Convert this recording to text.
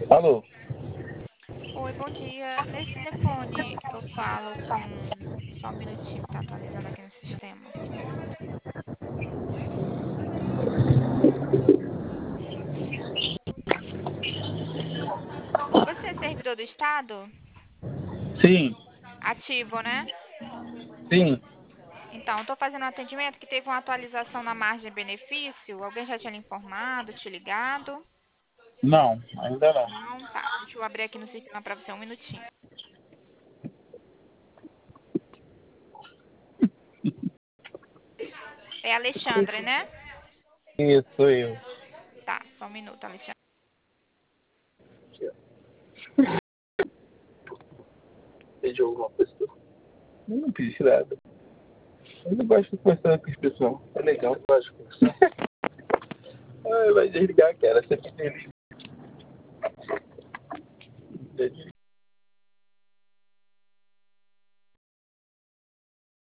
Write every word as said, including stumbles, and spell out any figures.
Alô? Oi, bom dia. Nesse telefone eu falo com. Só um minutinho, tá atualizando aqui no sistema. Você é servidor do Estado? Sim, Ativo, né? sim. Então, eu tô fazendo um atendimento que teve uma atualização na margem de benefício. Alguém já tinha lhe informado, te ligado? Não, ainda não. Não, tá. Deixa eu abrir aqui no sistema pra você um minutinho. É Alexandre, né? Isso, sou eu. Tá, só um minuto, Alexandre. Pediu alguma coisa? Eu não pedi nada. Eu não gosto de conversar com as pessoas. É legal, eu gosto de conversar. Ai, vai desligar, cara. Você me desliga.